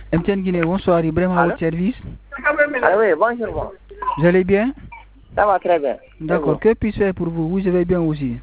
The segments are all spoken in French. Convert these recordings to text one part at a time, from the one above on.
MTN Guinée, bonsoir, Ibrahim à votre service. Ah oui, bonjour. Vous allez bien? Ça va très bien. D'accord, que puis-je faire pour vous? Vous allez bien aussi?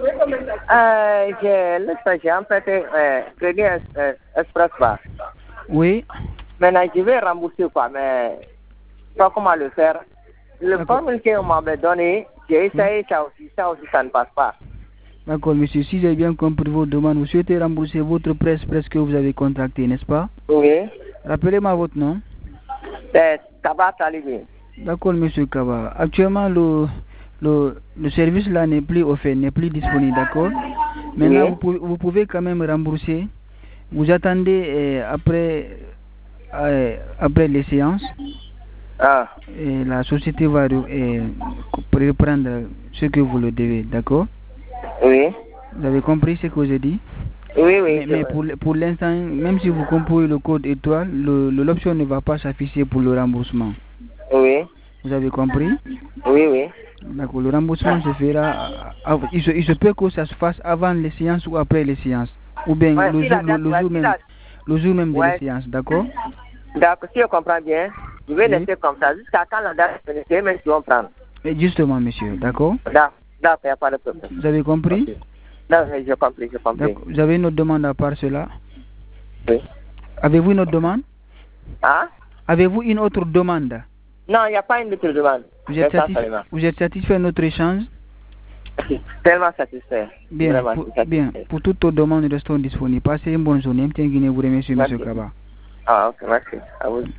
J'ai emprunté Crédit Express Bar. Oui. Maintenant, je vais rembourser quoi, mais pas comment le faire. Le formule qu'on m'avait donné, j'ai essayé ça aussi, ça ne passe pas. D'accord, monsieur, si j'ai bien compris vos demandes, vous souhaitez rembourser votre presse que vous avez contracté, n'est-ce pas? Oui. Rappelez-moi votre nom. C'est Kaba Talibi. D'accord, monsieur Kaba. Actuellement, le service là n'est plus offert, n'est plus disponible, d'accord? Maintenant, Oui. vous pouvez quand même rembourser. Vous attendez après les séances. Ah. Et la société va reprendre ce que vous le devez, d'accord? Oui. Vous avez compris ce que j'ai dit? Oui, oui. Mais pour l'instant, même si vous composez le code étoile, l'option ne va pas s'afficher pour le remboursement. Oui. Vous avez compris? Oui, oui. D'accord, le remboursement se fera, il se peut que ça se fasse avant les séances ou après les séances. Ou bien le jour même de la séance, d'accord? D'accord, si je comprends bien, je vais laisser comme ça jusqu'à quand la date est finie, même si on prend. Justement, monsieur, d'accord? D'accord, il n'y a pas de problème. Vous avez compris? Okay. Non, j'ai compris. Vous avez une autre demande à part cela? Oui. Avez-vous une autre demande? Hein? Avez-vous une autre demande? Non, il n'y a pas une autre demande. Vous êtes satisfait de notre échange? Tellement satisfait. Bien, pour toutes vos demandes, nous restons disponibles. Passez une bonne journée. Merci. Monsieur Kaba. Ah, ok, merci. À vous.